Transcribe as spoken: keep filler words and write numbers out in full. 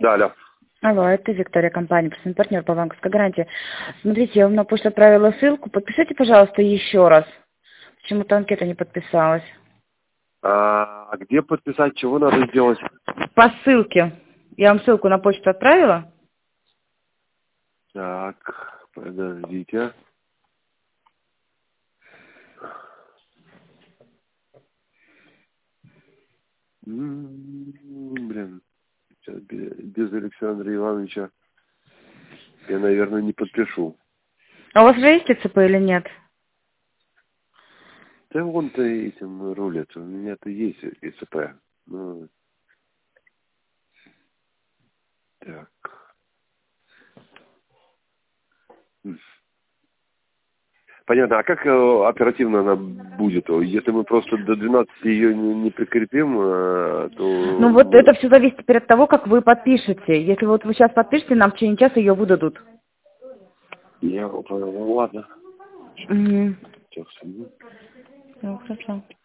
Да, алло. Алло, это Виктория, компания, постоянный партнер по банковской гарантии. Смотрите, я вам на почту отправила ссылку. Подпишите, пожалуйста, еще раз. Почему-то анкета не подписалась. А, а где подписать, чего надо сделать? По ссылке. Я вам ссылку на почту отправила. Так, подождите. М, Блин, сейчас без без Александра Ивановича я, наверное, не подпишу. А у вас уже есть ТЦП или нет? Да вон-то этим рулет. У меня-то есть ИЦП. Ну, так. М. Понятно. А как э, оперативно она будет? Если мы просто до двенадцати ее не, не прикрепим, э, Ну вот то... это все зависит теперь от того, как вы подпишете. Если вот вы сейчас подпишете, нам в течение часа ее выдадут. Я понял. Ну ладно. Угу. Сейчас. Ну, хорошо.